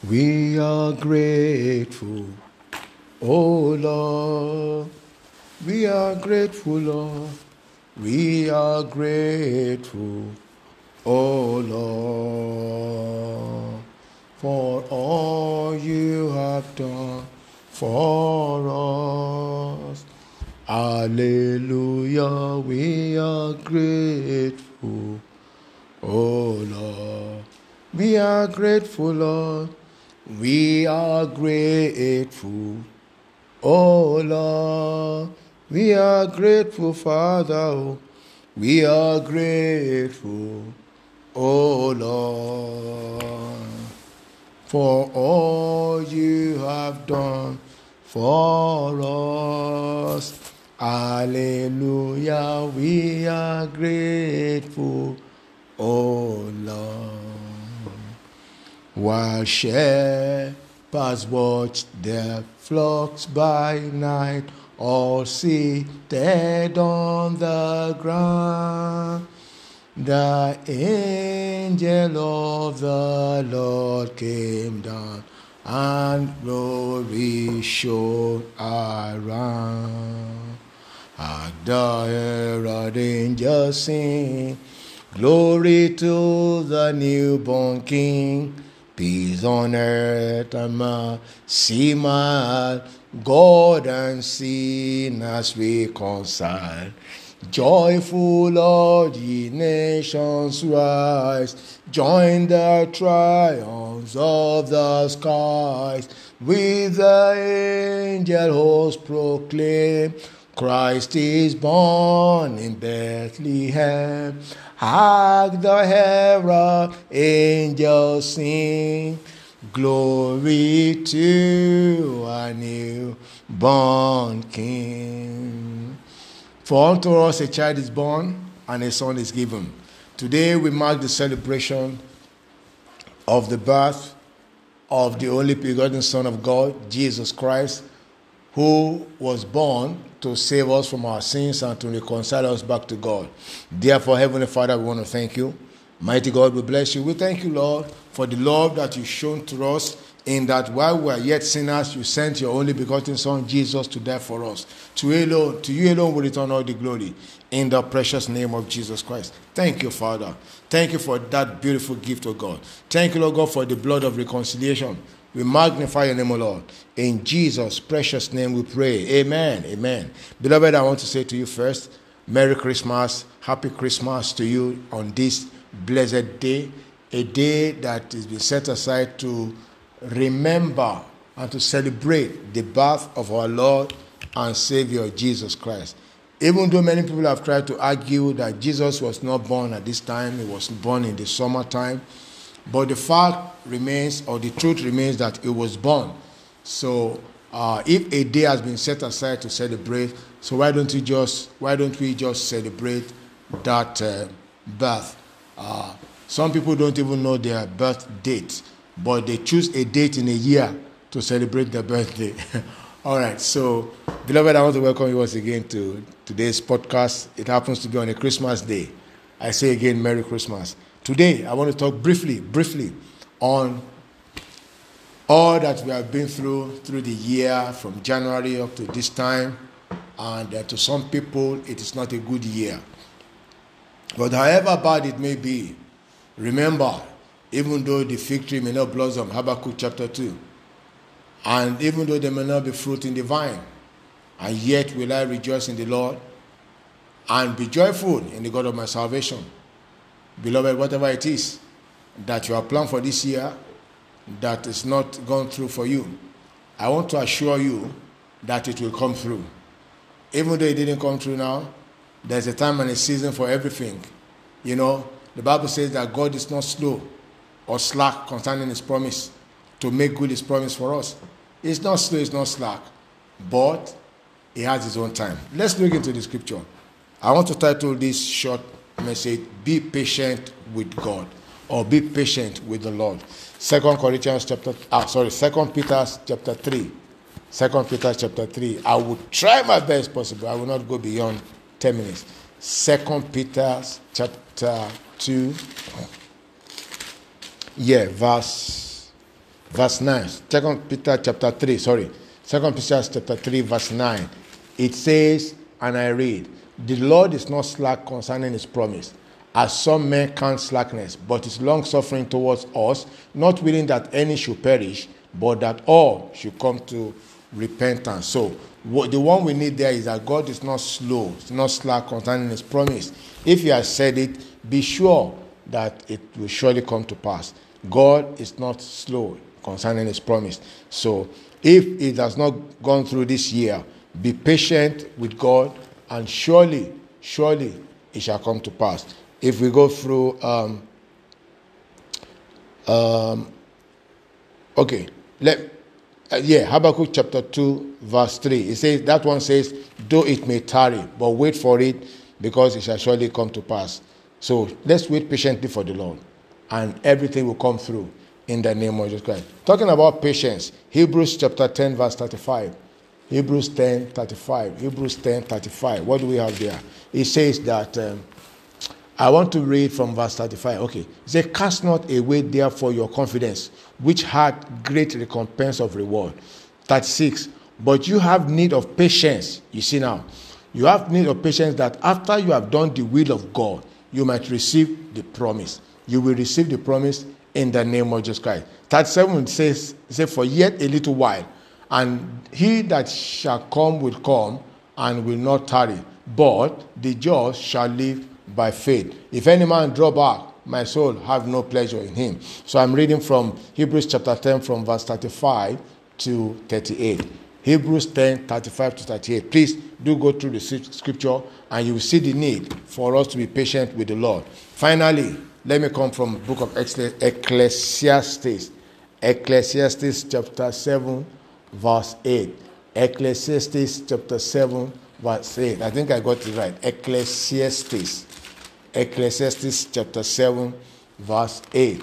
We are grateful, oh Lord. We are grateful, Lord. We are grateful, oh Lord, for all you have done for us. Hallelujah, we are grateful, oh Lord. We are grateful, Lord. We are grateful, oh Lord. We are grateful, Father. Oh, we are grateful, oh Lord, for all you have done for us. Hallelujah, we are grateful, oh Lord. While shepherds watched their flocks by night, all seated on the ground, the angel of the Lord came down, and glory shone around. And the herald angels sing, glory to the newborn King. Peace on earth and mercy mild, God and sinners reconciled. Joyful all ye nations rise, join the triumphs of the skies. With the angel host proclaim, Christ is born in Bethlehem. Hark the herald angels sing, glory to our newborn King. For unto us a child is born, and a son is given. Today we mark the celebration of the birth of the only begotten Son of God, Jesus Christ, who was born to save us from our sins and to reconcile us back to God. Therefore, Heavenly Father, we want to thank you. Mighty God, we bless you. We thank you, Lord, for the love that you've shown to us, in that while we are yet sinners, you sent your only begotten Son, Jesus, to die for us. To you alone we return all the glory, in the precious name of Jesus Christ. Thank you, Father. Thank you for that beautiful gift of God. Thank you, Lord God, for the blood of reconciliation. We magnify your name, O Lord. In Jesus' precious name we pray. Amen. Amen. Beloved, I want to say to you first, Merry Christmas. Happy Christmas to you on this blessed day. A day that has been set aside to remember and to celebrate the birth of our Lord and Savior Jesus Christ. Even though many people have tried to argue that Jesus was not born at this time, he was born in the summertime, but the fact remains, or the truth remains, that it was born. So if a day has been set aside to celebrate, so why don't we just celebrate that birth? Some people don't even know their birth date, but they choose a date in a year to celebrate their birthday. All right, so beloved, I want to welcome you once again to today's podcast. It happens to be on a Christmas day. I say again, Merry Christmas. Today, I want to talk briefly on all that we have been through the year, from January up to this time, and to some people, it is not a good year. But however bad it may be, remember, even though the fig tree may not blossom, Habakkuk chapter 2, and even though there may not be fruit in the vine, and yet will I rejoice in the Lord and be joyful in the God of my salvation. Beloved, whatever it is that you have planned for this year that is not gone through for you, I want to assure you that it will come through. Even though it didn't come through now, there's a time and a season for everything. You know, the Bible says that God is not slow or slack concerning his promise to make good his promise for us. It's not slow, it's not slack, but he has his own time. Let's look into the scripture. I want to title this short message, Be Patient with God, or Be Patient with the Lord. 2 Peter chapter 3. 2 Peter chapter 3. I will try my best possible. I will not go beyond 10 minutes. 2 Peter chapter 2. Yeah, verse verse 9. 2 Peter chapter 3, sorry. 2 Peter chapter 3, verse 9. It says, and I read, the Lord is not slack concerning his promise, as some men count slackness, but is long-suffering towards us, not willing that any should perish, but that all should come to repentance. So the one we need there is that God is not slow, it's not slack concerning his promise. If he has said it, be sure that it will surely come to pass. God is not slow concerning his promise. So if it has not gone through this year, be patient with God, and surely it shall come to pass. If we go through Habakkuk chapter 2 verse 3. It says, that one says, though it may tarry, but wait for it, because it shall surely come to pass. So let's wait patiently for the Lord, and everything will come through in the name of Jesus Christ. Talking about patience, Hebrews chapter 10 verse 35. Hebrews 10:35. What do we have there? It says that, I want to read from verse 35. Okay. It says, cast not away therefore your confidence, which had great recompense of reward. 36. But you have need of patience. You see now. You have need of patience, that after you have done the will of God, you might receive the promise. You will receive the promise in the name of Jesus Christ. 37 says, for yet a little while, and he that shall come will come, and will not tarry. But the just shall live by faith. If any man draw back, my soul have no pleasure in him. So I'm reading from Hebrews chapter 10 from verse 35 to 38. Hebrews 10, 35 to 38. Please do go through the scripture, and you will see the need for us to be patient with the Lord. Finally, let me come from the book of Ecclesiastes. Ecclesiastes chapter 7 verse 8. Ecclesiastes chapter 7 verse 8. I think I got it right. Ecclesiastes chapter 7 verse 8.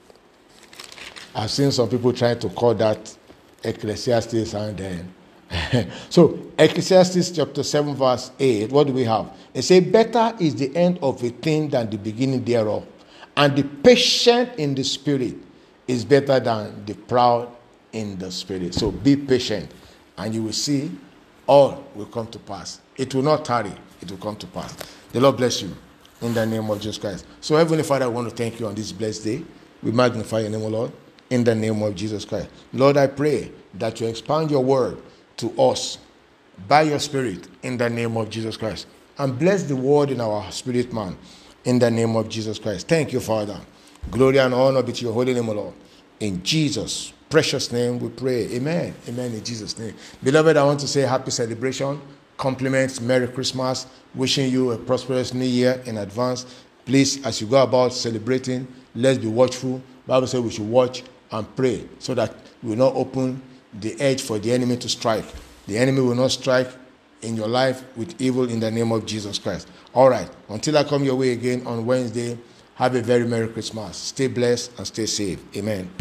I've seen some people trying to call that Ecclesiastes, and then so Ecclesiastes chapter 7 verse 8, what do we have? It says, better is the end of a thing than the beginning thereof, and the patient in the spirit is better than the proud in the spirit. So be patient, and you will see all will come to pass. It will not tarry, it will come to pass. The Lord bless you in the name of Jesus Christ. So Heavenly Father, I want to thank you on this blessed day. We magnify your name, O Lord, in the name of Jesus Christ. Lord, I pray that you expand your word to us by your spirit in the name of Jesus Christ, and bless the word in our spirit man in the name of Jesus Christ. Thank you, Father. Glory and honor be to your holy name, O Lord. In Jesus' precious name we pray. Amen. Amen, in Jesus' name. Beloved, I want to say happy celebration, compliments, Merry Christmas, wishing you a prosperous new year in advance. Please, as you go about celebrating, let's be watchful. The Bible says we should watch and pray, so that we will not open the edge for the enemy to strike. The enemy will not strike in your life with evil in the name of Jesus Christ. All right. Until I come your way again on Wednesday, have a very Merry Christmas. Stay blessed and stay safe. Amen.